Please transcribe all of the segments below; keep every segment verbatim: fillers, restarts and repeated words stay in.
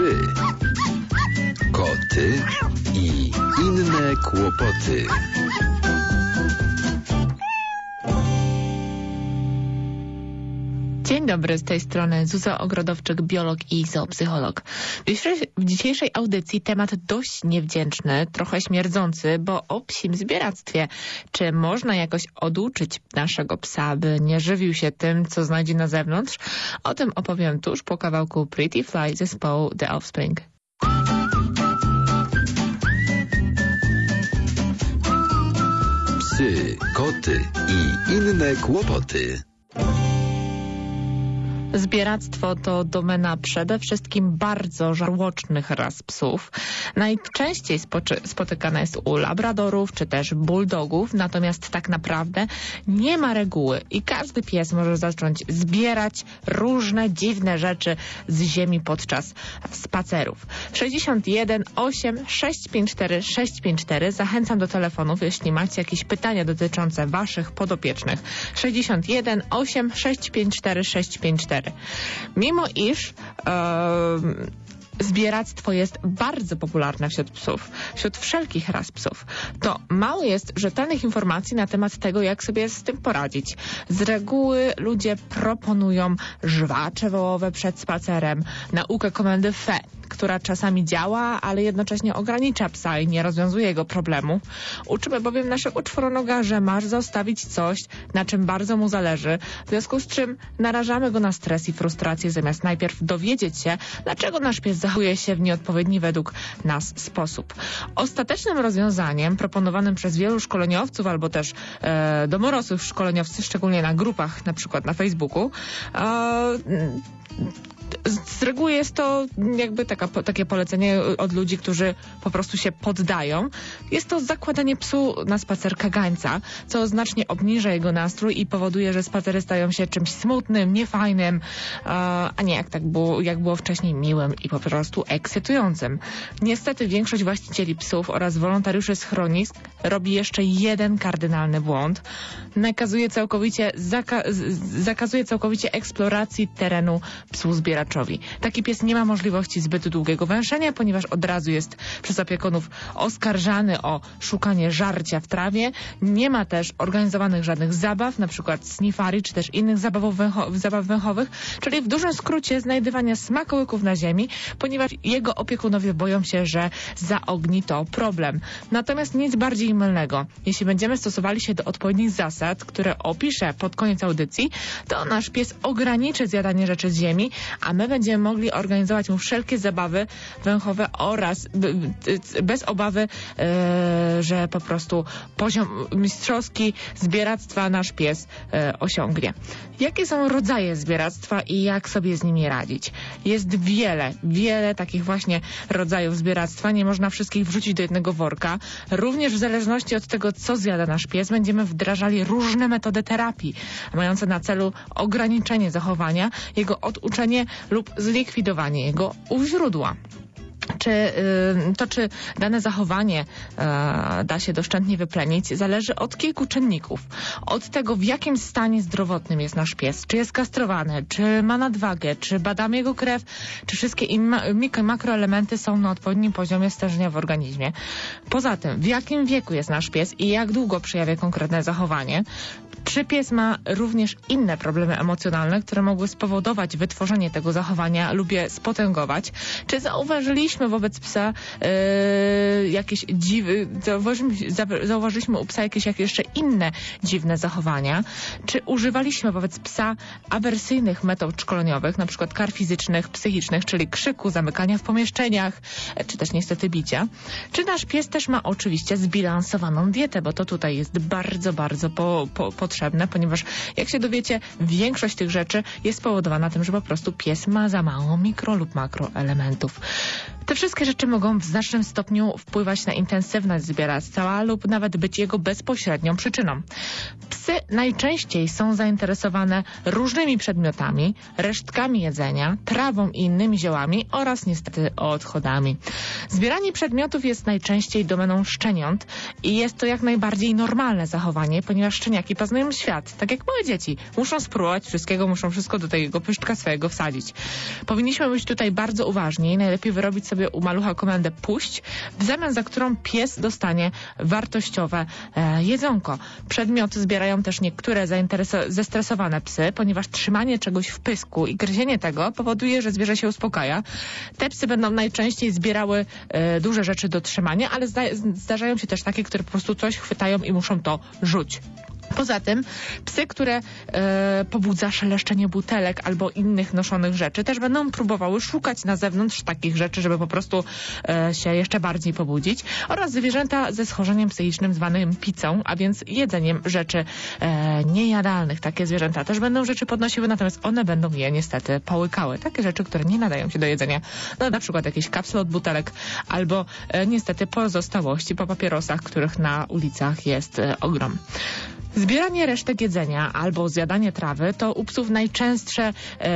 Psy, koty i inne kłopoty. Dzień dobry, z tej strony Zuza Ogrodowczyk, biolog i zoopsycholog. W dzisiejszej audycji temat dość niewdzięczny, trochę śmierdzący, bo o psim zbieractwie. Czy można jakoś oduczyć naszego psa, by nie żywił się tym, co znajdzie na zewnątrz? O tym opowiem tuż po kawałku Pretty Fly zespołu The Offspring. Psy, koty i inne kłopoty. Zbieractwo to domena przede wszystkim bardzo żarłocznych ras psów. Najczęściej spotykane jest u labradorów czy też bulldogów, natomiast tak naprawdę nie ma reguły i każdy pies może zacząć zbierać różne dziwne rzeczy z ziemi podczas spacerów. sześćdziesiąt jeden osiem sześć pięć cztery sześć pięć cztery. Zachęcam do telefonów, jeśli macie jakieś pytania dotyczące waszych podopiecznych. sześćdziesiąt jeden osiem sześć pięć cztery sześć pięć cztery. Mimo iż e, zbieractwo jest bardzo popularne wśród psów, wśród wszelkich ras psów, to mało jest rzetelnych informacji na temat tego, jak sobie z tym poradzić. Z reguły ludzie proponują żwacze wołowe przed spacerem, naukę komendy fe, która czasami działa, ale jednocześnie ogranicza psa i nie rozwiązuje jego problemu. Uczymy bowiem naszego czworonoga, że masz zostawić coś, na czym bardzo mu zależy, w związku z czym narażamy go na stres i frustrację, zamiast najpierw dowiedzieć się, dlaczego nasz pies zachowuje się w nieodpowiedni według nas sposób. Ostatecznym rozwiązaniem proponowanym przez wielu szkoleniowców albo też e, domorosłych szkoleniowców, szczególnie na grupach, na przykład na Facebooku, e, z reguły jest to jakby taka, takie polecenie od ludzi, którzy po prostu się poddają. Jest to zakładanie psu na spacer kagańca, co znacznie obniża jego nastrój i powoduje, że spacery stają się czymś smutnym, niefajnym, a nie jak tak było, jak było wcześniej miłym i po prostu ekscytującym. Niestety większość właścicieli psów oraz wolontariuszy schronisk robi jeszcze jeden kardynalny błąd. Nakazuje całkowicie, zaka zakazuje całkowicie eksploracji terenu psu zbieraczowi. Taki pies nie ma możliwości zbyt długiego węszenia, ponieważ od razu jest przez opiekunów oskarżany o szukanie żarcia w trawie. Nie ma też organizowanych żadnych zabaw, na przykład snifari, czy też innych zabawów, węcho zabaw węchowych, czyli w dużym skrócie znajdywania smakołyków na ziemi, ponieważ jego opiekunowie boją się, że zaogni to problem. Natomiast nic bardziej mylnego. Jeśli będziemy stosowali się do odpowiednich zasad, które opiszę pod koniec audycji, to nasz pies ograniczy zjadanie rzeczy z ziemi, a my będziemy mogli organizować mu wszelkie zabawy węchowe oraz bez obawy, e, że po prostu poziom mistrzowski zbieractwa nasz pies e, osiągnie. Jakie są rodzaje zbieractwa i jak sobie z nimi radzić? Jest wiele, wiele takich właśnie rodzajów zbieractwa. Nie można wszystkich wrzucić do jednego worka. Również w zależności od tego, co zjada nasz pies, będziemy wdrażali różne metody terapii, mające na celu ograniczenie zachowania, jego oduczenie lub zlikwidowanie jego u źródła. Czy y, to, czy dane zachowanie y, da się doszczętnie wyplenić, zależy od kilku czynników. Od tego, w jakim stanie zdrowotnym jest nasz pies. Czy jest kastrowany, czy ma nadwagę, czy badamy jego krew, czy wszystkie im, mikro, makroelementy są na odpowiednim poziomie stężenia w organizmie. Poza tym, w jakim wieku jest nasz pies i jak długo przejawia konkretne zachowanie. Czy pies ma również inne problemy emocjonalne, które mogły spowodować wytworzenie tego zachowania lub je spotęgować? Czy zauważyliśmy wobec psa yy, jakieś dziwy, zauważyliśmy, zauważyliśmy u psa jakieś, jakieś jeszcze inne dziwne zachowania? Czy używaliśmy wobec psa awersyjnych metod szkoleniowych, na przykład kar fizycznych, psychicznych, czyli krzyku, zamykania w pomieszczeniach, czy też niestety bicia? Czy nasz pies też ma oczywiście zbilansowaną dietę, bo to tutaj jest bardzo, bardzo po, po, potrzebne, ponieważ jak się dowiecie, większość tych rzeczy jest spowodowana tym, że po prostu pies ma za mało mikro lub makroelementów. Te wszystkie rzeczy mogą w znacznym stopniu wpływać na intensywność zbieractwa lub nawet być jego bezpośrednią przyczyną. Psy Psy najczęściej są zainteresowane różnymi przedmiotami, resztkami jedzenia, trawą i innymi ziołami oraz niestety odchodami. Zbieranie przedmiotów jest najczęściej domeną szczeniąt i jest to jak najbardziej normalne zachowanie, ponieważ szczeniaki poznają świat, tak jak małe dzieci. Muszą spróbować wszystkiego, muszą wszystko do tego pyszczka swojego wsadzić. Powinniśmy być tutaj bardzo uważni i najlepiej wyrobić sobie u malucha komendę puść, w zamian za którą pies dostanie wartościowe e, jedzonko. Przedmioty zbierają też niektóre zestresowane psy, ponieważ trzymanie czegoś w pysku i gryzienie tego powoduje, że zwierzę się uspokaja. Te psy będą najczęściej zbierały e, duże rzeczy do trzymania, ale zda zdarzają się też takie, które po prostu coś chwytają i muszą to rzuć. Poza tym psy, które e, pobudza szeleszczenie butelek albo innych noszonych rzeczy, też będą próbowały szukać na zewnątrz takich rzeczy, żeby po prostu e, się jeszcze bardziej pobudzić. Oraz zwierzęta ze schorzeniem psychicznym zwanym picą, a więc jedzeniem rzeczy e, niejadalnych. Takie zwierzęta też będą rzeczy podnosiły, natomiast one będą je niestety połykały. Takie rzeczy, które nie nadają się do jedzenia. No, na przykład jakieś kapsle od butelek albo e, niestety pozostałości po papierosach, których na ulicach jest e, ogrom. Zbieranie resztek jedzenia albo zjadanie trawy to u psów najczęstsze e,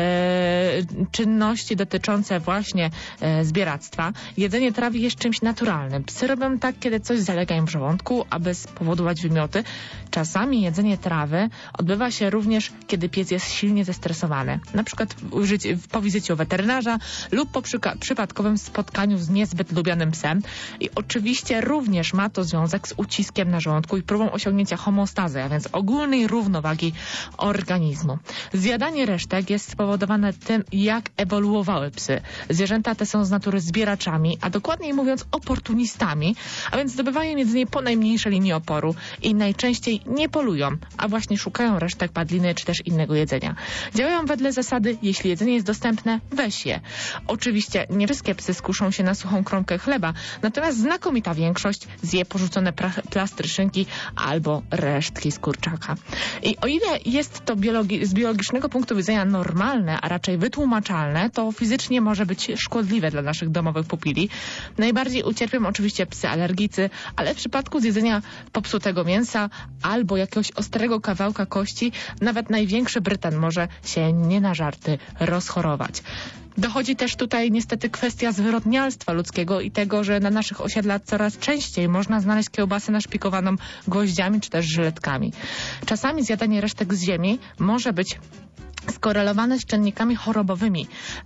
czynności dotyczące właśnie e, zbieractwa. Jedzenie trawy jest czymś naturalnym. Psy robią tak, kiedy coś zalega im w żołądku, aby spowodować wymioty. Czasami jedzenie trawy odbywa się również, kiedy pies jest silnie zestresowany. Na przykład w, po wizycie u weterynarza lub po przypadkowym spotkaniu z niezbyt lubianym psem. I oczywiście również ma to związek z uciskiem na żołądku i próbą osiągnięcia homeostazy, a więc ogólnej równowagi organizmu. Zjadanie resztek jest spowodowane tym, jak ewoluowały psy. Zwierzęta te są z natury zbieraczami, a dokładniej mówiąc oportunistami, a więc zdobywają jedzenie po najmniejszej linii oporu i najczęściej nie polują, a właśnie szukają resztek padliny czy też innego jedzenia. Działają wedle zasady, jeśli jedzenie jest dostępne, weź je. Oczywiście nie wszystkie psy skuszą się na suchą kromkę chleba, natomiast znakomita większość zje porzucone plastry szynki albo resztki z kurczaka. I o ile jest to biologi z biologicznego punktu widzenia normalne, a raczej wytłumaczalne, to fizycznie może być szkodliwe dla naszych domowych pupili. Najbardziej ucierpią oczywiście psy alergicy, ale w przypadku zjedzenia popsutego mięsa albo jakiegoś ostrego kawałka kości, nawet największy Brytan może się nie na żarty rozchorować. Dochodzi też tutaj niestety kwestia zwyrodnialstwa ludzkiego i tego, że na naszych osiedlach coraz częściej można znaleźć kiełbasę naszpikowaną gwoździami czy też żyletkami. Czasami zjadanie resztek z ziemi może być skorelowane z czynnikami chorobowymi.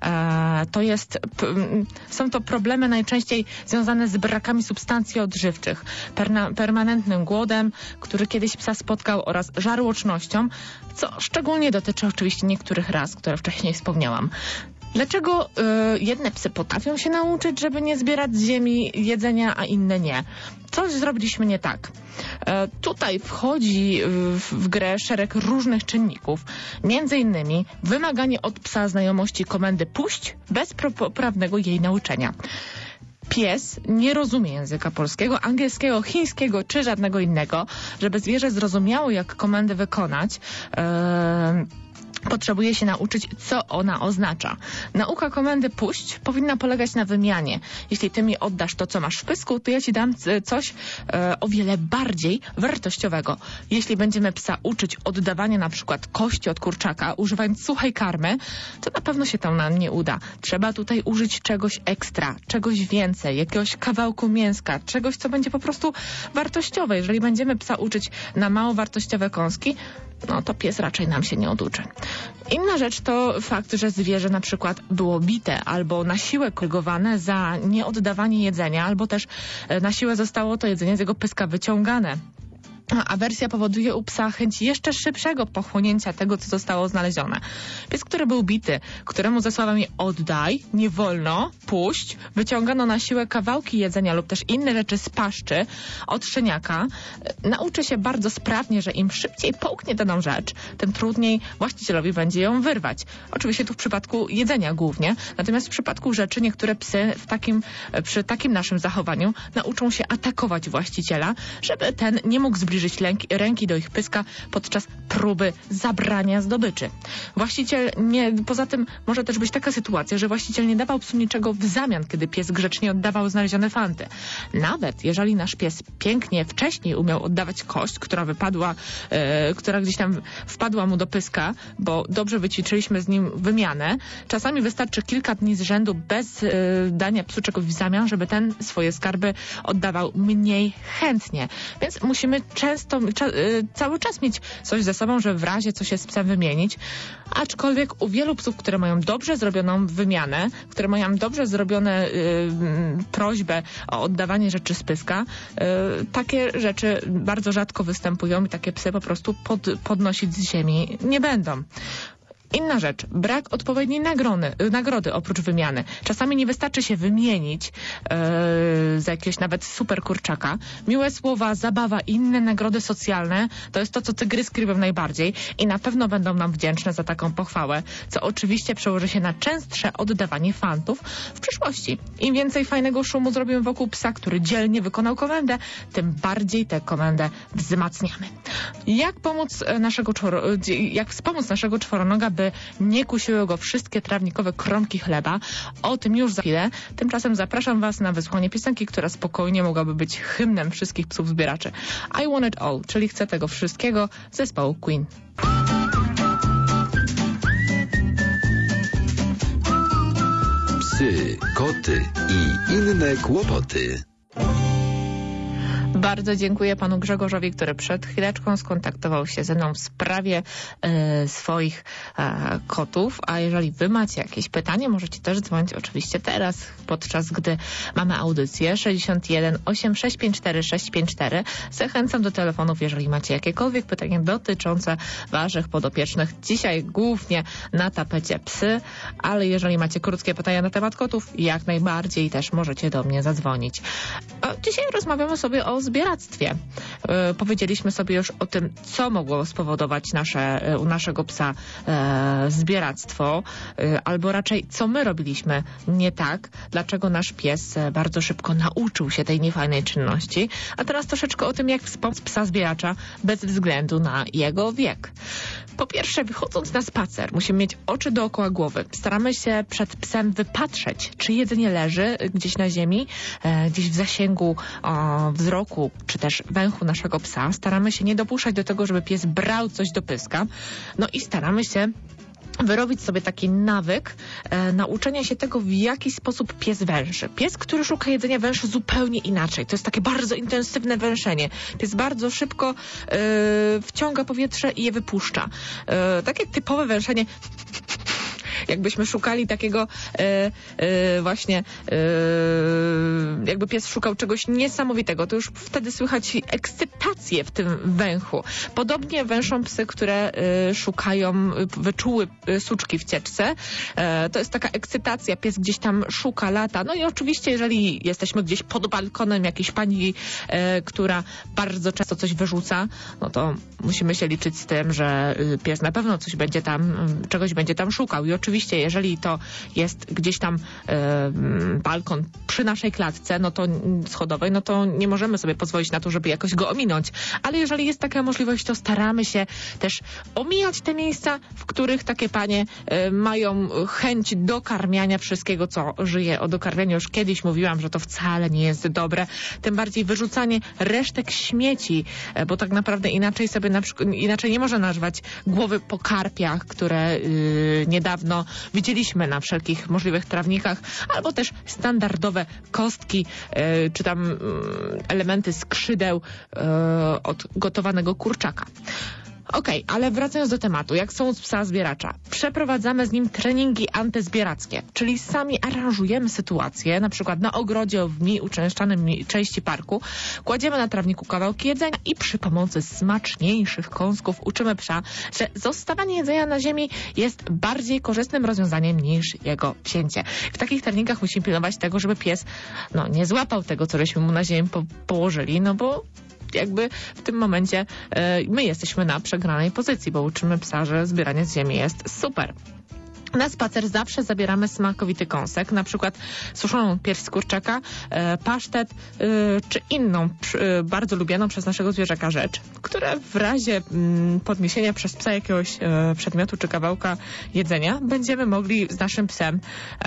E, to jest, p, są to problemy najczęściej związane z brakami substancji odżywczych, perna, permanentnym głodem, który kiedyś psa spotkał, oraz żarłocznością, co szczególnie dotyczy oczywiście niektórych ras, które wcześniej wspomniałam. Dlaczego y, jedne psy potrafią się nauczyć, żeby nie zbierać z ziemi jedzenia, a inne nie? Coś zrobiliśmy nie tak. E, tutaj wchodzi w, w grę szereg różnych czynników. Między innymi wymaganie od psa znajomości komendy puść bez poprawnego jej nauczenia. Pies nie rozumie języka polskiego, angielskiego, chińskiego czy żadnego innego. Żeby zwierzę zrozumiało, jak komendę wykonać, e, potrzebuje się nauczyć, co ona oznacza. Nauka komendy puść powinna polegać na wymianie. Jeśli ty mi oddasz to, co masz w pysku, to ja ci dam coś e, o wiele bardziej wartościowego. Jeśli będziemy psa uczyć oddawania na przykład kości od kurczaka, używając suchej karmy, to na pewno się to nam nie uda. Trzeba tutaj użyć czegoś ekstra, czegoś więcej, jakiegoś kawałku mięska, czegoś, co będzie po prostu wartościowe. Jeżeli będziemy psa uczyć na mało wartościowe kąski, no to pies raczej nam się nie oduczy. Inna rzecz to fakt, że zwierzę na przykład było bite albo na siłę korygowane za nieoddawanie jedzenia, albo też na siłę zostało to jedzenie z jego pyska wyciągane. Awersja powoduje u psa chęć jeszcze szybszego pochłonięcia tego, co zostało znalezione. Pies, który był bity, któremu ze słowami oddaj, nie wolno, puść, wyciągano na siłę kawałki jedzenia lub też inne rzeczy z paszczy od szczeniaka, nauczy się bardzo sprawnie, że im szybciej połknie daną rzecz, tym trudniej właścicielowi będzie ją wyrwać. Oczywiście tu w przypadku jedzenia głównie, natomiast w przypadku rzeczy niektóre psy w takim, przy takim naszym zachowaniu nauczą się atakować właściciela, żeby ten nie mógł zbliżyć przybliżyć ręki, ręki do ich pyska podczas próby zabrania zdobyczy. Właściciel nie, poza tym może też być taka sytuacja, że właściciel nie dawał psu niczego w zamian, kiedy pies grzecznie oddawał znalezione fanty. Nawet jeżeli nasz pies pięknie wcześniej umiał oddawać kość, która wypadła, e, która gdzieś tam wpadła mu do pyska, bo dobrze wyćwiczyliśmy z nim wymianę, czasami wystarczy kilka dni z rzędu bez e, dania psu czegoś w zamian, żeby ten swoje skarby oddawał mniej chętnie. Więc musimy często, cza, e, cały czas mieć coś ze sobą, żeby w razie co się z psem wymienić. Aczkolwiek u wielu psów, które mają dobrze zrobioną wymianę, które mają dobrze zrobione y, prośbę o oddawanie rzeczy z pyska, y, takie rzeczy bardzo rzadko występują i takie psy po prostu pod, podnosić z ziemi nie będą. Inna rzecz, brak odpowiedniej nagrody, nagrody oprócz wymiany. Czasami nie wystarczy się wymienić yy, za jakiegoś nawet super kurczaka. Miłe słowa, zabawa i inne nagrody socjalne to jest to, co tygryski lubią najbardziej i na pewno będą nam wdzięczne za taką pochwałę, co oczywiście przełoży się na częstsze oddawanie fantów w przyszłości. Im więcej fajnego szumu zrobimy wokół psa, który dzielnie wykonał komendę, tym bardziej tę komendę wzmacniamy. Jak pomóc naszego czworo, jak wspomóc naszego czworonoga, by nie kusiły go wszystkie trawnikowe kromki chleba? O tym już za chwilę. Tymczasem zapraszam Was na wysłuchanie piosenki, która spokojnie mogłaby być hymnem wszystkich psów zbieraczy. I Want It All, czyli Chcę tego wszystkiego, zespołu Queen. Psy, koty i inne kłopoty. Bardzo dziękuję panu Grzegorzowi, który przed chwileczką skontaktował się ze mną w sprawie e, swoich e, kotów. A jeżeli wy macie jakieś pytanie, możecie też dzwonić oczywiście teraz, podczas gdy mamy audycję sześćdziesiąt jeden osiem sześć pięć cztery sześć pięć cztery. Zachęcam do telefonów, jeżeli macie jakiekolwiek pytania dotyczące waszych podopiecznych. Dzisiaj głównie na tapecie psy, ale jeżeli macie krótkie pytania na temat kotów, jak najbardziej też możecie do mnie zadzwonić. A dzisiaj rozmawiamy sobie o zbieractwie. E, powiedzieliśmy sobie już o tym, co mogło spowodować nasze, e, u naszego psa e, zbieractwo, e, albo raczej co my robiliśmy nie tak, dlaczego nasz pies e, bardzo szybko nauczył się tej niefajnej czynności. A teraz troszeczkę o tym, jak wspomóc psa zbieracza bez względu na jego wiek. Po pierwsze, wychodząc na spacer, musimy mieć oczy dookoła głowy. Staramy się przed psem wypatrzeć, czy jedzenie leży gdzieś na ziemi, e, gdzieś w zasięgu o, wzroku, czy też węchu naszego psa. Staramy się nie dopuszczać do tego, żeby pies brał coś do pyska. No i staramy się wyrobić sobie taki nawyk e, nauczenia się tego, w jaki sposób pies węszy. Pies, który szuka jedzenia, węszy zupełnie inaczej. To jest takie bardzo intensywne węszenie. Pies bardzo szybko e, wciąga powietrze i je wypuszcza. E, takie typowe węszenie, jakbyśmy szukali takiego e, e, właśnie e, jakby pies szukał czegoś niesamowitego, to już wtedy słychać ekscytację w tym węchu. Podobnie węszą psy, które e, szukają, wyczuły suczki w cieczce. E, to jest taka ekscytacja, pies gdzieś tam szuka, lata. No i oczywiście, jeżeli jesteśmy gdzieś pod balkonem jakiejś pani, e, która bardzo często coś wyrzuca, no to musimy się liczyć z tym, że pies na pewno coś będzie tam, czegoś będzie tam szukał. I oczywiście, jeżeli to jest gdzieś tam e, balkon przy naszej klatce, no to schodowej, no to nie możemy sobie pozwolić na to, żeby jakoś go ominąć. Ale jeżeli jest taka możliwość, to staramy się też omijać te miejsca, w których takie panie e, mają chęć dokarmiania wszystkiego, co żyje. O dokarmianiu już kiedyś mówiłam, że to wcale nie jest dobre. Tym bardziej wyrzucanie resztek śmieci, e, bo tak naprawdę inaczej sobie na przykład, inaczej nie można nazwać głowy po karpiach, które y, niedawno widzieliśmy na wszelkich możliwych trawnikach, albo też standardowe kostki, y, czy tam y, elementy skrzydeł y, od gotowanego kurczaka. Okej, okay, ale wracając do tematu, jak są z psa zbieracza? Przeprowadzamy z nim treningi antyzbierackie, czyli sami aranżujemy sytuację, na przykład na ogrodzie w mniej uczęszczanym części parku, kładziemy na trawniku kawałki jedzenia i przy pomocy smaczniejszych kąsków uczymy psa, że zostawianie jedzenia na ziemi jest bardziej korzystnym rozwiązaniem niż jego wzięcie. W takich treningach musimy pilnować tego, żeby pies no, nie złapał tego, co żeśmy mu na ziemi po- położyli, no bo jakby w tym momencie e, my jesteśmy na przegranej pozycji, bo uczymy psa, że zbieranie z ziemi jest super. Na spacer zawsze zabieramy smakowity kąsek, na przykład suszoną pierś z kurczaka, e, pasztet e, czy inną e, bardzo lubianą przez naszego zwierzaka rzecz, które w razie m, podniesienia przez psa jakiegoś e, przedmiotu czy kawałka jedzenia będziemy mogli z naszym psem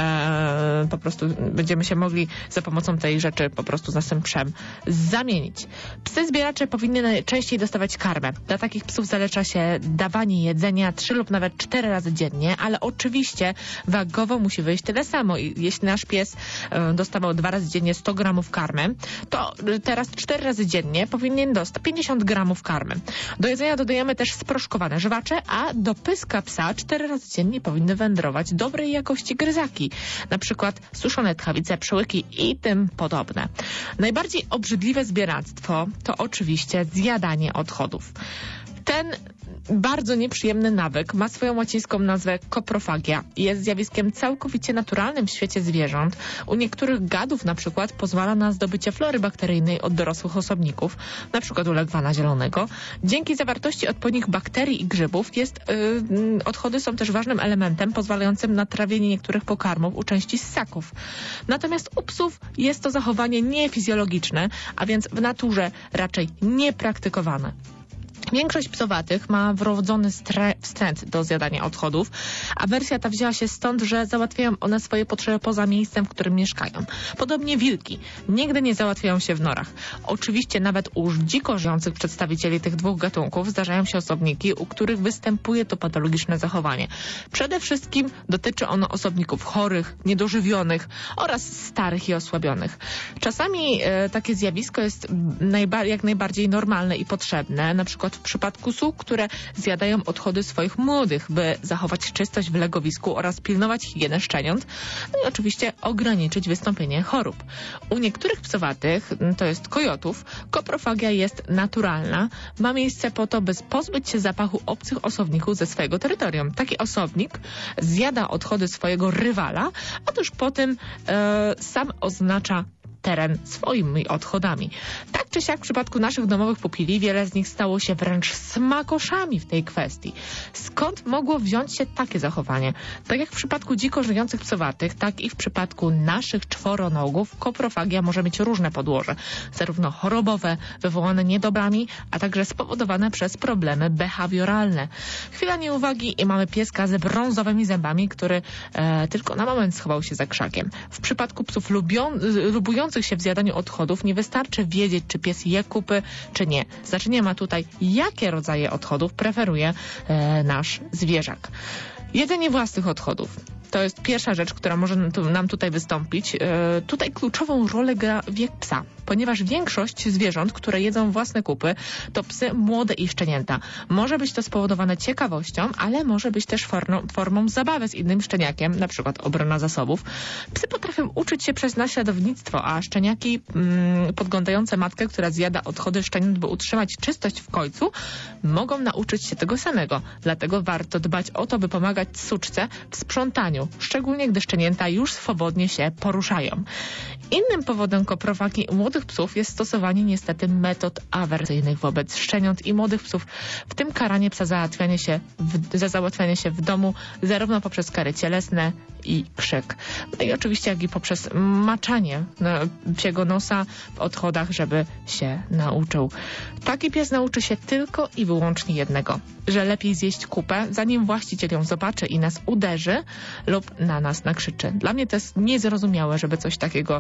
e, po prostu będziemy się mogli za pomocą tej rzeczy po prostu z naszym psem zamienić. Psy zbieracze powinny najczęściej dostawać karmę. Dla takich psów zaleca się dawanie jedzenia trzy lub nawet cztery razy dziennie, ale oczywiście Oczywiście wagowo musi wyjść tyle samo. I jeśli nasz pies e, dostawał dwa razy dziennie sto gramów karmy, to teraz cztery razy dziennie powinien dostać pięćdziesiąt gramów karmy. Do jedzenia dodajemy też sproszkowane żywacze, a do pyska psa cztery razy dziennie powinny wędrować dobrej jakości gryzaki. Na przykład suszone tchawice, przełyki i tym podobne. Najbardziej obrzydliwe zbieractwo to oczywiście zjadanie odchodów. Ten bardzo nieprzyjemny nawyk ma swoją łacińską nazwę koprofagia. Jest zjawiskiem całkowicie naturalnym w świecie zwierząt. U niektórych gadów na przykład pozwala na zdobycie flory bakteryjnej od dorosłych osobników, na przykład u legwana zielonego. Dzięki zawartości odpowiednich bakterii i grzybów jest, yy, odchody są też ważnym elementem pozwalającym na trawienie niektórych pokarmów u części ssaków. Natomiast u psów jest to zachowanie niefizjologiczne, a więc w naturze raczej niepraktykowane. Większość psowatych ma wrodzony wstręt do zjadania odchodów, a wersja ta wzięła się stąd, że załatwiają one swoje potrzeby poza miejscem, w którym mieszkają. Podobnie wilki nigdy nie załatwiają się w norach. Oczywiście nawet u dziko żyjących przedstawicieli tych dwóch gatunków zdarzają się osobniki, u których występuje to patologiczne zachowanie. Przede wszystkim dotyczy ono osobników chorych, niedożywionych oraz starych i osłabionych. Czasami e, takie zjawisko jest najba- jak najbardziej normalne i potrzebne, na przykład w przypadku sół, które zjadają odchody swoich młodych, by zachować czystość w legowisku oraz pilnować higienę szczeniąt, no i oczywiście ograniczyć wystąpienie chorób. U niektórych psowatych, to jest kojotów, koprofagia jest naturalna. Ma miejsce po to, by pozbyć się zapachu obcych osobników ze swojego terytorium. Taki osobnik zjada odchody swojego rywala, a tuż po tym e, sam oznacza teren swoimi odchodami. Tak czy siak w przypadku naszych domowych pupili wiele z nich stało się wręcz smakoszami w tej kwestii. Skąd mogło wziąć się takie zachowanie? Tak jak w przypadku dziko żyjących psowatych, tak i w przypadku naszych czworonogów koprofagia może mieć różne podłoże. Zarówno chorobowe, wywołane niedobrami, a także spowodowane przez problemy behawioralne. Chwila nieuwagi i mamy pieska ze brązowymi zębami, który e, tylko na moment schował się za krzakiem. W przypadku psów lubią, lubujących się w zjadaniu odchodów nie wystarczy wiedzieć, czy pies je kupy, czy nie. Znaczenie ma tutaj, jakie rodzaje odchodów preferuje e, nasz zwierzak. Jedzenie własnych odchodów. To jest pierwsza rzecz, która może nam tutaj wystąpić. E, tutaj kluczową rolę gra wiek psa, ponieważ większość zwierząt, które jedzą własne kupy, to psy młode i szczenięta. Może być to spowodowane ciekawością, ale może być też formą, formą zabawy z innym szczeniakiem, na przykład obrona zasobów. Psy potrafią uczyć się przez naśladownictwo, a szczeniaki mm, podglądające matkę, która zjada odchody szczeniąt, by utrzymać czystość w końcu, mogą nauczyć się tego samego. Dlatego warto dbać o to, by pomagać suczce w sprzątaniu, szczególnie gdy szczenięta już swobodnie się poruszają. Innym powodem koprofagii u młodych psów jest stosowanie niestety metod awersyjnych wobec szczeniąt i młodych psów, w tym karanie psa za załatwianie się w, za załatwianie się w domu, zarówno poprzez kary cielesne i krzyk. No i oczywiście jak i poprzez maczanie no, psiego nosa w odchodach, żeby się nauczył. Taki pies nauczy się tylko i wyłącznie jednego, że lepiej zjeść kupę, zanim właściciel ją zobaczy i nas uderzy lub na nas nakrzyczy. Dla mnie to jest niezrozumiałe, żeby coś takiego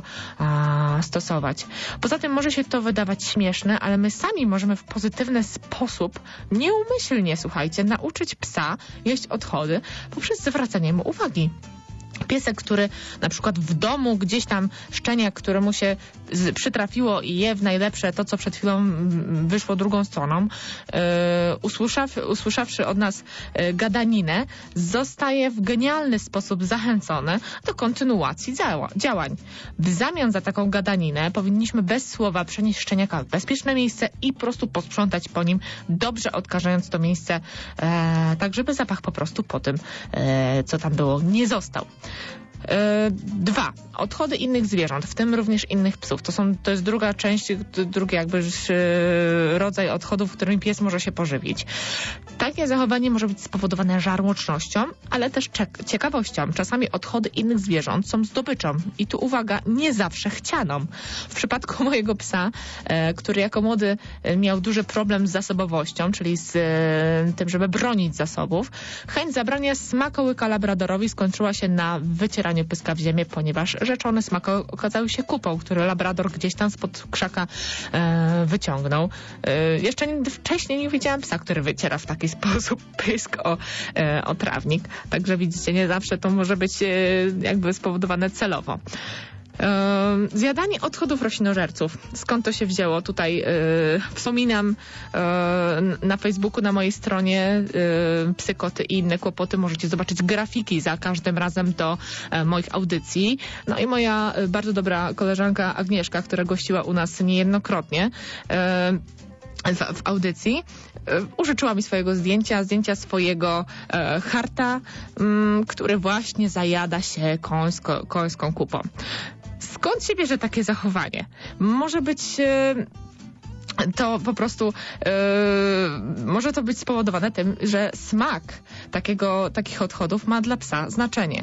a, stosować. Poza tym może się to wydawać śmieszne, ale my sami możemy w pozytywny sposób, nieumyślnie, słuchajcie, nauczyć psa jeść odchody poprzez zwracanie mu uwagi. Piesek, który na przykład w domu gdzieś tam szczeniak, któremu się z, przytrafiło i je w najlepsze to, co przed chwilą wyszło drugą stroną, yy, usłyszaw, usłyszawszy od nas yy, gadaninę, zostaje w genialny sposób zachęcony do kontynuacji działa, działań. W zamian za taką gadaninę powinniśmy bez słowa przenieść szczeniaka w bezpieczne miejsce i po prostu posprzątać po nim, dobrze odkażając to miejsce, yy, tak żeby zapach po prostu po tym, yy, co tam było, nie został. Dwa. Odchody innych zwierząt, w tym również innych psów. To są, to jest druga część, drugi jakby rodzaj odchodów, którymi pies może się pożywić. Takie zachowanie może być spowodowane żarłocznością, ale też ciekawością. Czasami odchody innych zwierząt są zdobyczą. I tu uwaga, nie zawsze chcianą. W przypadku mojego psa, e, który jako młody miał duży problem z zasobowością, czyli z e, tym, żeby bronić zasobów, chęć zabrania smakołyka labradorowi skończyła się na wycieraniu pyska w ziemię, ponieważ rzeczony smak okazał się kupą, który labrador gdzieś tam spod krzaka e, wyciągnął. E, jeszcze nigdy wcześniej nie widziałam psa, który wyciera w taki sposób pysk o, e, o trawnik. Także widzicie, nie zawsze to może być e, jakby spowodowane celowo. E, zjadanie odchodów roślinożerców. Skąd to się wzięło? Tutaj e, wspominam e, na Facebooku, na mojej stronie e, Psy, koty i inne kłopoty. Możecie zobaczyć grafiki za każdym razem do e, moich audycji. No i moja e, bardzo dobra koleżanka Agnieszka, która gościła u nas niejednokrotnie e, w, w audycji, e, użyczyła mi swojego zdjęcia, zdjęcia swojego e, harta, m, który właśnie zajada się końsko, końską kupą. Skąd się bierze takie zachowanie? Może być e, to po prostu e, może to być spowodowane tym, że smak takiego, takich odchodów ma dla psa znaczenie.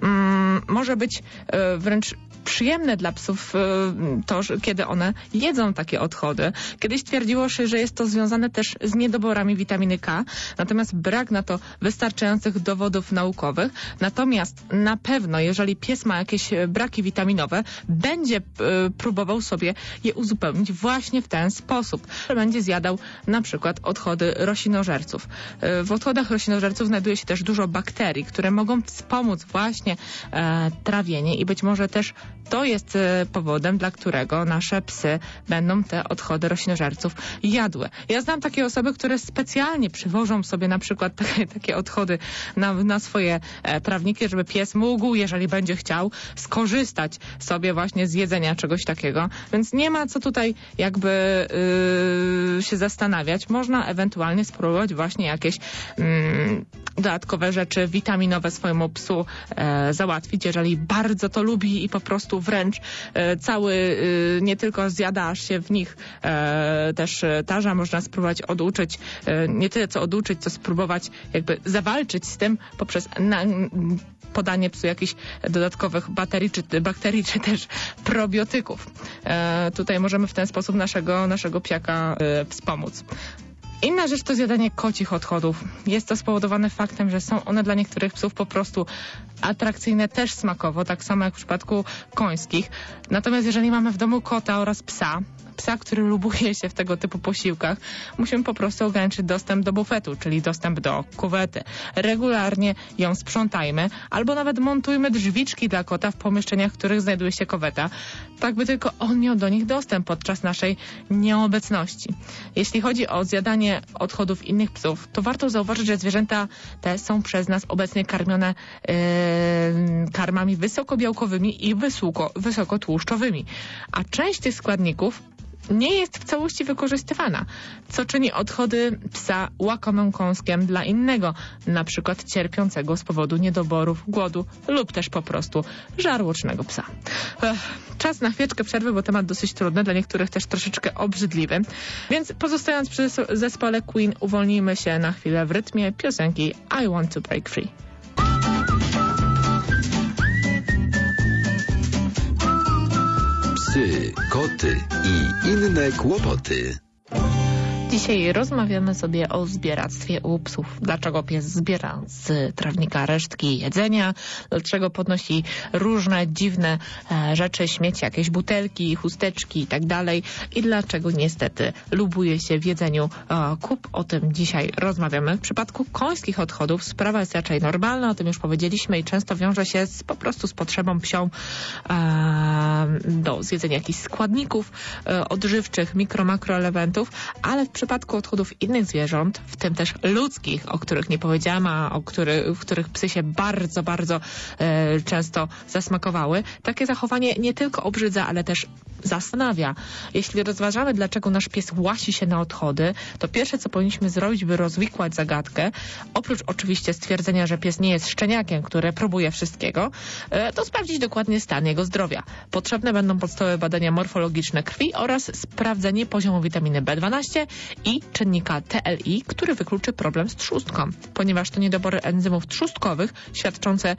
Mm, może być e, wręcz przyjemne dla psów to, że kiedy one jedzą takie odchody. Kiedyś twierdziło się, że jest to związane też z niedoborami witaminy K, natomiast brak na to wystarczających dowodów naukowych. Natomiast na pewno, jeżeli pies ma jakieś braki witaminowe, będzie y, próbował sobie je uzupełnić właśnie w ten sposób. Będzie zjadał na przykład odchody roślinożerców. Y, w odchodach roślinożerców znajduje się też dużo bakterii, które mogą wspomóc właśnie e, trawienie i być może też to jest powodem, dla którego nasze psy będą te odchody roślinożerców jadły. Ja znam takie osoby, które specjalnie przywożą sobie na przykład takie, takie odchody na, na swoje e, trawniki, żeby pies mógł, jeżeli będzie chciał, skorzystać sobie właśnie z jedzenia czegoś takiego. Więc nie ma co tutaj jakby yy, się zastanawiać. Można ewentualnie spróbować właśnie jakieś yy, dodatkowe rzeczy witaminowe swojemu psu e, załatwić, jeżeli bardzo to lubi i po prostu wręcz e, cały e, nie tylko zjada, aż się w nich e, też tarza. Można spróbować oduczyć, e, nie tyle co oduczyć, co spróbować jakby zawalczyć z tym poprzez na, podanie psu jakichś dodatkowych baterii, czy, bakterii, czy też probiotyków. E, tutaj możemy w ten sposób naszego, naszego psiaka e, wspomóc. Inna rzecz to zjadanie kocich odchodów. Jest to spowodowane faktem, że są one dla niektórych psów po prostu atrakcyjne też smakowo, tak samo jak w przypadku końskich. Natomiast jeżeli mamy w domu kota oraz psa, psa, który lubuje się w tego typu posiłkach, musimy po prostu ograniczyć dostęp do bufetu, czyli dostęp do kuwety. Regularnie ją sprzątajmy, albo nawet montujmy drzwiczki dla kota w pomieszczeniach, w których znajduje się kuweta, tak by tylko on miał do nich dostęp podczas naszej nieobecności. Jeśli chodzi o zjadanie odchodów innych psów, to warto zauważyć, że zwierzęta te są przez nas obecnie karmione yy, karmami wysokobiałkowymi i wysoko, wysokotłuszczowymi, a część tych składników nie jest w całości wykorzystywana, co czyni odchody psa łakomym kąskiem dla innego, na przykład cierpiącego z powodu niedoborów, głodu lub też po prostu żarłocznego psa. Ech, czas na chwileczkę przerwy, bo temat dosyć trudny, dla niektórych też troszeczkę obrzydliwy, więc pozostając przy zespole Queen, uwolnijmy się na chwilę w rytmie piosenki I Want to Break Free. Psy, koty i inne kłopoty. Dzisiaj rozmawiamy sobie o zbieractwie u psów. Dlaczego pies zbiera z trawnika resztki jedzenia, dlaczego podnosi różne dziwne e, rzeczy, śmieci, jakieś butelki, chusteczki i tak dalej i dlaczego niestety lubuje się w jedzeniu e, kup. O tym dzisiaj rozmawiamy. W przypadku końskich odchodów sprawa jest raczej normalna, o tym już powiedzieliśmy i często wiąże się z, po prostu z potrzebą psią e, do zjedzenia jakichś składników e, odżywczych, mikro, makroelementów, ale w W przypadku odchodów innych zwierząt, w tym też ludzkich, o których nie powiedziałam, a o który, w których psy się bardzo, bardzo e, często zasmakowały, takie zachowanie nie tylko obrzydza, ale też zastanawia. Jeśli rozważamy, dlaczego nasz pies łasi się na odchody, to pierwsze, co powinniśmy zrobić, by rozwikłać zagadkę, oprócz oczywiście stwierdzenia, że pies nie jest szczeniakiem, który próbuje wszystkiego, to sprawdzić dokładnie stan jego zdrowia. Potrzebne będą podstawowe badania morfologiczne krwi oraz sprawdzenie poziomu witaminy B dwanaście i czynnika T L I, który wykluczy problem z trzustką, ponieważ to niedobory enzymów trzustkowych świadczące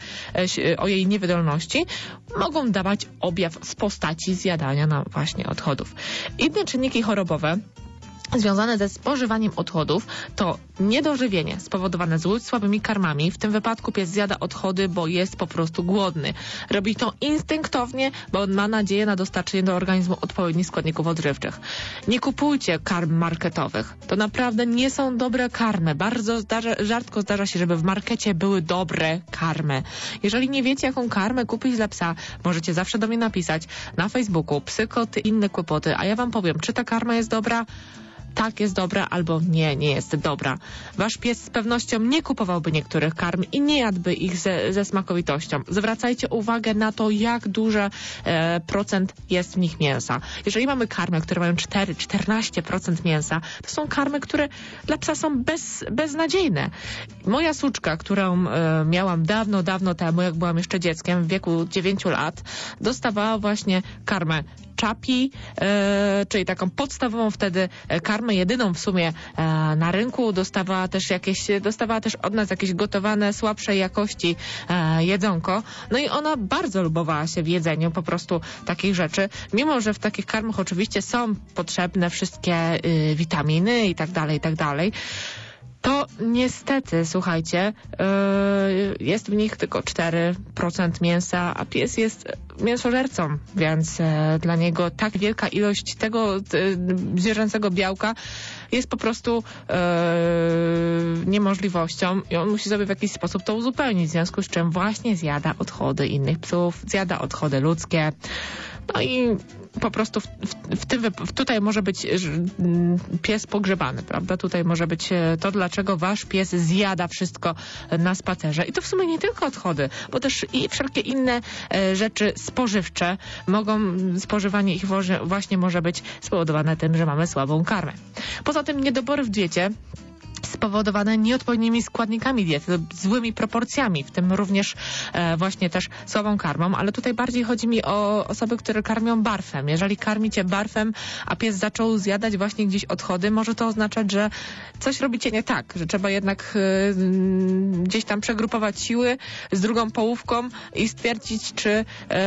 o jej niewydolności mogą dawać objaw w postaci zjadania na właśnie odchodów. Inne czynniki chorobowe związane ze spożywaniem odchodów to niedożywienie spowodowane zły, słabymi karmami. W tym wypadku pies zjada odchody, bo jest po prostu głodny. Robi to instynktownie, bo on ma nadzieję na dostarczenie do organizmu odpowiednich składników odżywczych. Nie kupujcie karm marketowych. To naprawdę nie są dobre karmy. Bardzo zdarza, rzadko zdarza się, żeby w markecie były dobre karmy. Jeżeli nie wiecie, jaką karmę kupić dla psa, możecie zawsze do mnie napisać na Facebooku psykoty, inne kłopoty, a ja wam powiem, czy ta karma jest dobra, tak, jest dobra, albo nie, nie jest dobra. Wasz pies z pewnością nie kupowałby niektórych karm i nie jadłby ich ze, ze smakowitością. Zwracajcie uwagę na to, jak duży e, procent jest w nich mięsa. Jeżeli mamy karmy, które mają cztery do czternastu procent mięsa, to są karmy, które dla psa są bez, beznadziejne. Moja suczka, którą e, miałam dawno, dawno temu, jak byłam jeszcze dzieckiem, w wieku dziewięciu lat, dostawała właśnie karmę czapi, e, czyli taką podstawową wtedy karmę, jedyną w sumie e, na rynku. Dostawała też jakieś, dostawała też od nas jakieś gotowane, słabszej jakości e, jedzonko. No i ona bardzo lubowała się w jedzeniu po prostu takich rzeczy. Mimo, że w takich karmach oczywiście są potrzebne wszystkie y, witaminy i tak dalej, i tak dalej, to niestety, słuchajcie, yy, jest w nich tylko cztery procent mięsa, a pies jest mięsożercą, więc yy, dla niego tak wielka ilość tego yy, zwierzęcego białka jest po prostu yy, niemożliwością i on musi sobie w jakiś sposób to uzupełnić, w związku z czym właśnie zjada odchody innych psów, zjada odchody ludzkie. No i po prostu w, w, w tym, w, tutaj może być pies pogrzebany, prawda? Tutaj może być to, dlaczego wasz pies zjada wszystko na spacerze. I to w sumie nie tylko odchody, bo też i wszelkie inne e, rzeczy spożywcze mogą, spożywanie ich właśnie może być spowodowane tym, że mamy słabą karmę. Poza tym niedobory w diecie spowodowane nieodpowiednimi składnikami diety, złymi proporcjami, w tym również e, właśnie też słabą karmą, ale tutaj bardziej chodzi mi o osoby, które karmią barfem. Jeżeli karmicie barfem, a pies zaczął zjadać właśnie gdzieś odchody, może to oznaczać, że coś robicie nie tak, że trzeba jednak e, gdzieś tam przegrupować siły z drugą połówką i stwierdzić, czy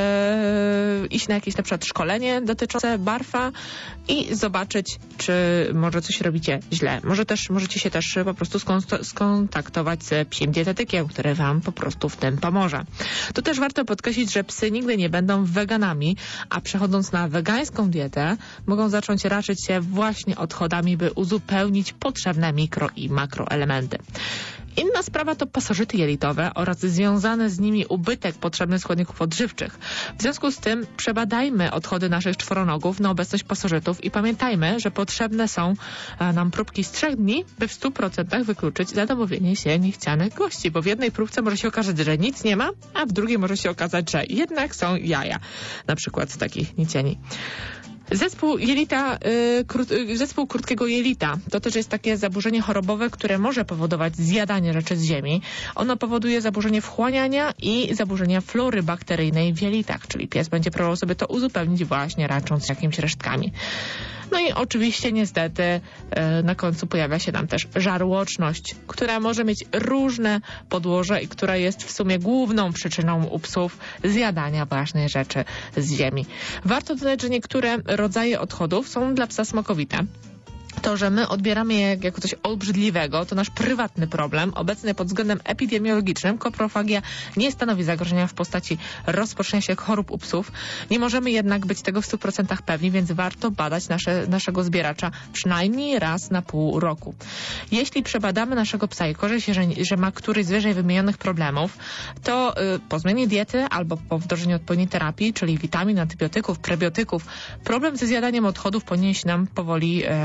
e, iść na jakieś na przykład szkolenie dotyczące barfa i zobaczyć, czy może coś robicie źle. Może też, możecie się też po prostu skontaktować z psim dietetykiem, który wam po prostu w tym pomoże. Tu też warto podkreślić, że psy nigdy nie będą weganami, a przechodząc na wegańską dietę, mogą zacząć raczyć się właśnie odchodami, by uzupełnić potrzebne mikro i makroelementy. Inna sprawa to pasożyty jelitowe oraz związany z nimi ubytek potrzebnych składników odżywczych. W związku z tym przebadajmy odchody naszych czworonogów na obecność pasożytów i pamiętajmy, że potrzebne są nam próbki z trzech dni, by w stu procentach wykluczyć zadomowienie się niechcianych gości, bo w jednej próbce może się okazać, że nic nie ma, a w drugiej może się okazać, że jednak są jaja, na przykład z takich nicieni. Zespół jelita, y, krót, y, zespół krótkiego jelita to też jest takie zaburzenie chorobowe, które może powodować zjadanie rzeczy z ziemi. Ono powoduje zaburzenie wchłaniania i zaburzenia flory bakteryjnej w jelitach, czyli pies będzie próbował sobie to uzupełnić właśnie racząc jakimiś resztkami. No i oczywiście niestety y, na końcu pojawia się nam też żarłoczność, która może mieć różne podłoże i która jest w sumie główną przyczyną u psów zjadania ważnych rzeczy z ziemi. Warto dodać, że niektóre rodzaje odchodów są dla psa smakowite. To, że my odbieramy je jako coś obrzydliwego, to nasz prywatny problem. Obecny pod względem epidemiologicznym koprofagia nie stanowi zagrożenia w postaci rozpoczęcia się chorób u psów. Nie możemy jednak być tego w stu procentach pewni, więc warto badać nasze, naszego zbieracza przynajmniej raz na pół roku. Jeśli przebadamy naszego psa i okaże się, że, że ma któryś z wyżej wymienionych problemów, to y, po zmianie diety albo po wdrożeniu odpowiedniej terapii, czyli witamin, antybiotyków, prebiotyków, problem ze zjadaniem odchodów powinien się nam powoli e,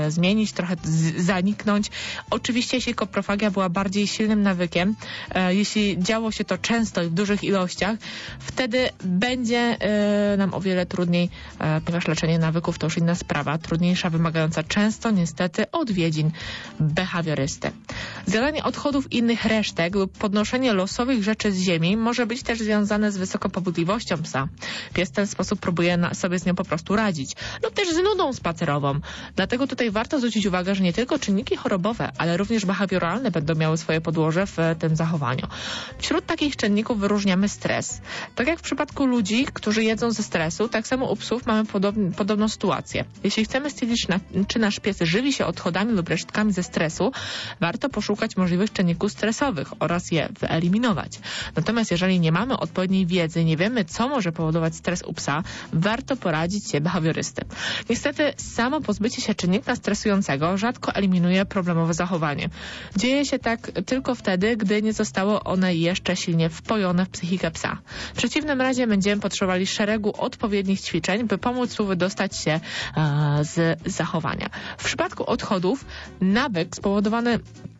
e, zmienić, trochę z, zaniknąć. Oczywiście, jeśli koprofagia była bardziej silnym nawykiem, e, jeśli działo się to często i w dużych ilościach, wtedy będzie e, nam o wiele trudniej, e, ponieważ leczenie nawyków to już inna sprawa, trudniejsza, wymagająca często niestety odwiedzin behawiorysty. Zjadanie odchodów innych resztek lub podnoszenie losowych rzeczy z ziemi może być też związane z wysoką pobudliwością psa. Pies w ten sposób próbuje na, sobie z nią po prostu radzić. Lub też z nudą spacerową. Dlatego tutaj warto zwrócić uwagę, że nie tylko czynniki chorobowe, ale również behawioralne będą miały swoje podłoże w tym zachowaniu. Wśród takich czynników wyróżniamy stres. Tak jak w przypadku ludzi, którzy jedzą ze stresu, tak samo u psów mamy podobn podobną sytuację. Jeśli chcemy stwierdzić, na, czy nasz pies żywi się odchodami lub resztkami ze stresu, warto poszukać możliwych czynników stresowych oraz je wyeliminować. Natomiast jeżeli nie mamy odpowiedniej wiedzy, nie wiemy, co może powodować stres u psa, warto poradzić się behawiorysty. Niestety samo pozbycie się czynnika stresującego rzadko eliminuje problemowe zachowanie. Dzieje się tak tylko wtedy, gdy nie zostało one jeszcze silnie wpojone w psychikę psa. W przeciwnym razie będziemy potrzebowali szeregu odpowiednich ćwiczeń, by pomóc psu wydostać się e, z zachowania. W przypadku odchodów nawyk spowodowany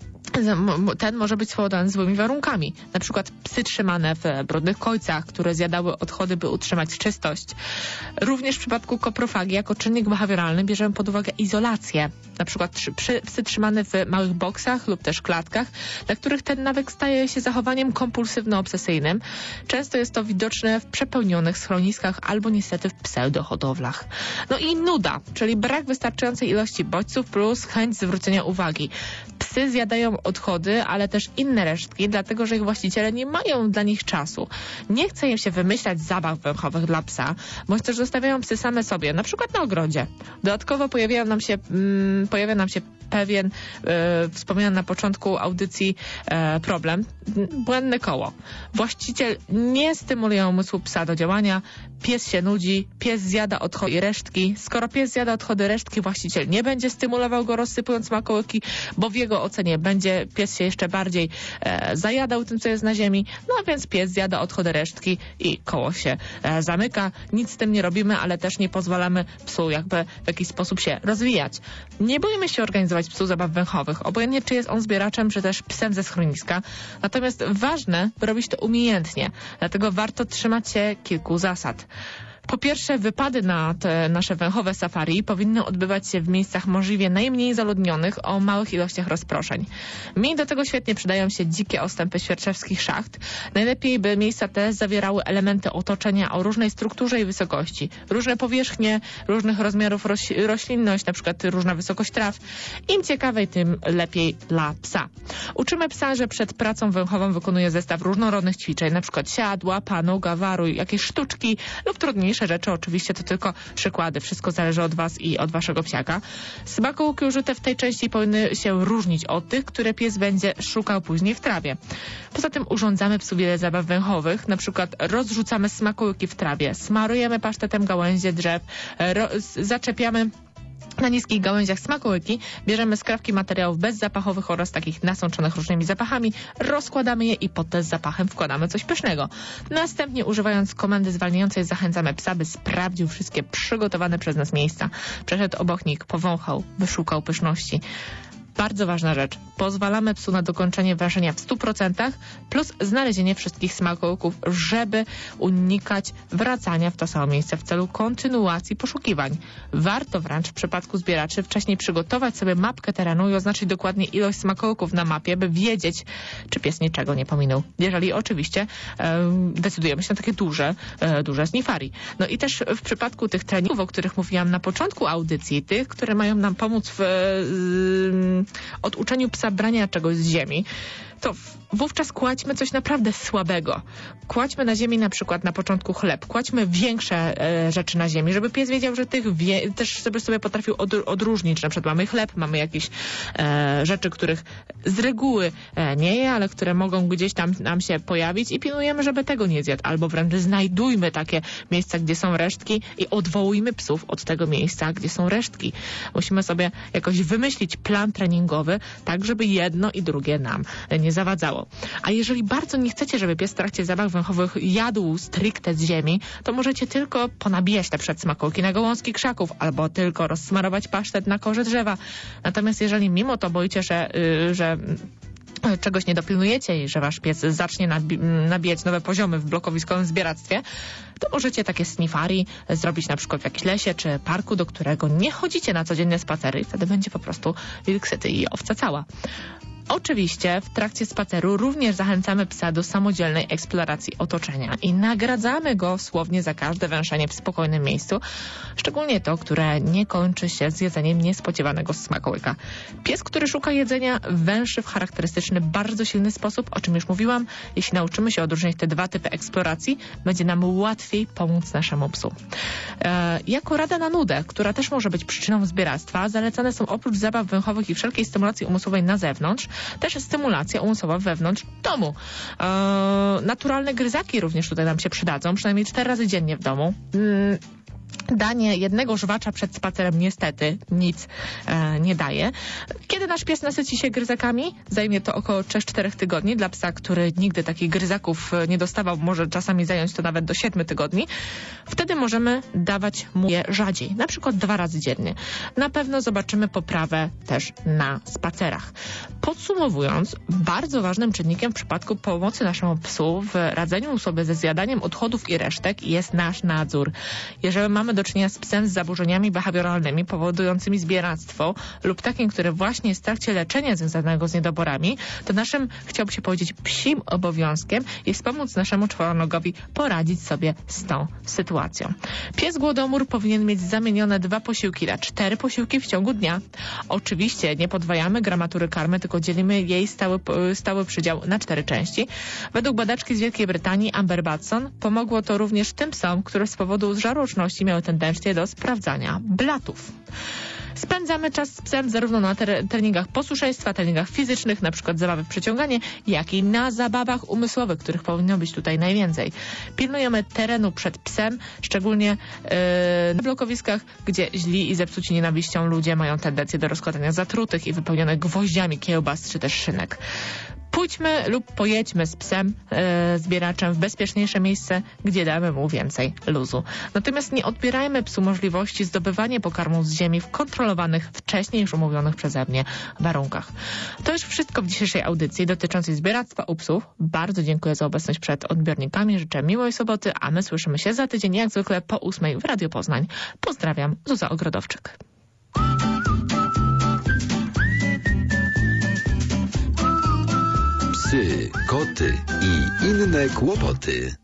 ten może być spowodowany złymi warunkami. Na przykład psy trzymane w brudnych kojcach, które zjadały odchody, by utrzymać czystość. Również w przypadku koprofagii jako czynnik behawioralny bierzemy pod uwagę izolację. Na przykład psy trzymane w małych boksach lub też klatkach, dla których ten nawyk staje się zachowaniem kompulsywno-obsesyjnym. Często jest to widoczne w przepełnionych schroniskach albo niestety w pseudohodowlach. No i nuda, czyli brak wystarczającej ilości bodźców plus chęć zwrócenia uwagi. Psy zjadają odchody, ale też inne resztki, dlatego że ich właściciele nie mają dla nich czasu. Nie chce im się wymyślać zabaw węchowych dla psa, bądź też zostawiają psy same sobie, na przykład na ogrodzie. Dodatkowo pojawiają nam się, mm, pojawia nam się pewien, e, wspomniany na początku audycji e, problem, błędne koło. Właściciel nie stymuluje umysłu psa do działania, pies się nudzi, pies zjada odchody i resztki. Skoro pies zjada odchody resztki, właściciel nie będzie stymulował go rozsypując smakołyki, bo w jego ocenie będzie pies się jeszcze bardziej e, zajadał tym, co jest na ziemi, no a więc pies zjada odchody resztki i koło się e, zamyka. Nic z tym nie robimy, ale też nie pozwalamy psu jakby w jakiś sposób się rozwijać. Nie boimy się organizować psu zabaw węchowych, obojętnie czy jest on zbieraczem, czy też psem ze schroniska. Natomiast ważne, by robić to umiejętnie. Dlatego warto trzymać się kilku zasad. Po pierwsze, wypady na te nasze węchowe safari powinny odbywać się w miejscach możliwie najmniej zaludnionych o małych ilościach rozproszeń. Mi do tego świetnie przydają się dzikie ostępy świerczewskich szacht. Najlepiej, by miejsca te zawierały elementy otoczenia o różnej strukturze i wysokości. Różne powierzchnie, różnych rozmiarów roś roślinność, na przykład różna wysokość traw. Im ciekawiej, tym lepiej dla psa. Uczymy psa, że przed pracą węchową wykonuje zestaw różnorodnych ćwiczeń, na przykład siadła, panuga, waruj, jakieś sztuczki lub trudniejsze rzeczy, oczywiście to tylko przykłady, wszystko zależy od was i od waszego psiaka. Smakołyki użyte w tej części powinny się różnić od tych, które pies będzie szukał później w trawie. Poza tym urządzamy psu wiele zabaw węchowych, na przykład rozrzucamy smakołyki w trawie, smarujemy pasztetem gałęzie drzew, zaczepiamy na niskich gałęziach smakołyki, bierzemy skrawki materiałów bezzapachowych oraz takich nasączonych różnymi zapachami, rozkładamy je i pod te z zapachem wkładamy coś pysznego. Następnie, używając komendy zwalniającej, zachęcamy psa, by sprawdził wszystkie przygotowane przez nas miejsca. Przeszedł obok nich, powąchał, wyszukał pyszności. Bardzo ważna rzecz. Pozwalamy psu na dokończenie wrażenia w stu procentach plus znalezienie wszystkich smakołyków, żeby unikać wracania w to samo miejsce w celu kontynuacji poszukiwań. Warto wręcz w przypadku zbieraczy wcześniej przygotować sobie mapkę terenu i oznaczyć dokładnie ilość smakołyków na mapie, by wiedzieć, czy pies niczego nie pominął. Jeżeli oczywiście e, decydujemy się na takie duże, e, duże snifari. No i też w przypadku tych treningów, o których mówiłam na początku audycji, tych, które mają nam pomóc w e, oduczeniu psa brania czegoś z ziemi, to wówczas kładźmy coś naprawdę słabego. Kładźmy na ziemi na przykład na początku chleb. Kładźmy większe e, rzeczy na ziemi, żeby pies wiedział, że tych wie, też żeby sobie potrafił od, odróżnić. Na przykład mamy chleb, mamy jakieś e, rzeczy, których z reguły e, nie je, ale które mogą gdzieś tam nam się pojawić i pilnujemy, żeby tego nie zjadł. Albo wręcz znajdujmy takie miejsca, gdzie są resztki i odwołujmy psów od tego miejsca, gdzie są resztki. Musimy sobie jakoś wymyślić plan treningowy, tak żeby jedno i drugie nam nie nie zawadzało. A jeżeli bardzo nie chcecie, żeby pies w trakcie zabaw węchowych jadł stricte z ziemi, to możecie tylko ponabijać te przedsmakołki na gałązki krzaków albo tylko rozsmarować pasztet na korze drzewa. Natomiast jeżeli mimo to boicie, że, yy, że czegoś nie dopilnujecie i że wasz pies zacznie nabi- nabijać nowe poziomy w blokowiskowym zbieractwie, to możecie takie snifari zrobić na przykład w jakimś lesie czy parku, do którego nie chodzicie na codzienne spacery i wtedy będzie po prostu wilk syty i owca cała. Oczywiście w trakcie spaceru również zachęcamy psa do samodzielnej eksploracji otoczenia i nagradzamy go słownie za każde węszenie w spokojnym miejscu, szczególnie to, które nie kończy się z jedzeniem niespodziewanego smakołyka. Pies, który szuka jedzenia, węszy w charakterystyczny, bardzo silny sposób, o czym już mówiłam. Jeśli nauczymy się odróżniać te dwa typy eksploracji, będzie nam łatwiej pomóc naszemu psu. E, jako rada na nudę, która też może być przyczyną zbieractwa, zalecane są oprócz zabaw węchowych i wszelkiej stymulacji umysłowej na zewnątrz, też stymulacja umysłowa wewnątrz domu. E, naturalne gryzaki również tutaj nam się przydadzą, przynajmniej cztery razy dziennie w domu. Mm. Danie jednego żwacza przed spacerem niestety nic e, nie daje. Kiedy nasz pies nasyci się gryzakami, zajmie to około trzy cztery tygodni. Dla psa, który nigdy takich gryzaków nie dostawał, może czasami zająć to nawet do siedmiu tygodni. Wtedy możemy dawać mu je rzadziej, na przykład dwa razy dziennie. Na pewno zobaczymy poprawę też na spacerach. Podsumowując, bardzo ważnym czynnikiem w przypadku pomocy naszemu psu w radzeniu sobie ze zjadaniem odchodów i resztek jest nasz nadzór. Jeżeli mamy do czynienia z psem z zaburzeniami behawioralnymi powodującymi zbieractwo lub takim, które właśnie jest w trakcie leczenia związanego z niedoborami, to naszym, chciałby się powiedzieć, psim obowiązkiem jest pomóc naszemu czworonogowi poradzić sobie z tą sytuacją. Pies głodomór powinien mieć zamienione dwa posiłki na cztery posiłki w ciągu dnia. Oczywiście nie podwajamy gramatury karmy, tylko dzielimy jej stały, stały przydział na cztery części. Według badaczki z Wielkiej Brytanii Amber Batson pomogło to również tym psom, które z powodu żarłoczności miały tendencję do sprawdzania blatów. Spędzamy czas z psem zarówno na ter- treningach posłuszeństwa, treningach fizycznych, na przykład zabawy w przeciąganie, jak i na zabawach umysłowych, których powinno być tutaj najwięcej. Pilnujemy terenu przed psem, szczególnie yy, na blokowiskach, gdzie źli i zepsuci nienawiścią ludzie mają tendencję do rozkładania zatrutych i wypełnionych gwoździami kiełbas czy też szynek. Pójdźmy lub pojedźmy z psem e, zbieraczem w bezpieczniejsze miejsce, gdzie damy mu więcej luzu. Natomiast nie odbierajmy psu możliwości zdobywania pokarmu z ziemi w kontrolowanych, wcześniej już umówionych przeze mnie warunkach. To już wszystko w dzisiejszej audycji dotyczącej zbieractwa u psów. Bardzo dziękuję za obecność przed odbiornikami. Życzę miłej soboty, a my słyszymy się za tydzień, jak zwykle po ósmej w Radio Poznań. Pozdrawiam, Zuza Ogrodowczyk. Psy, koty i inne kłopoty.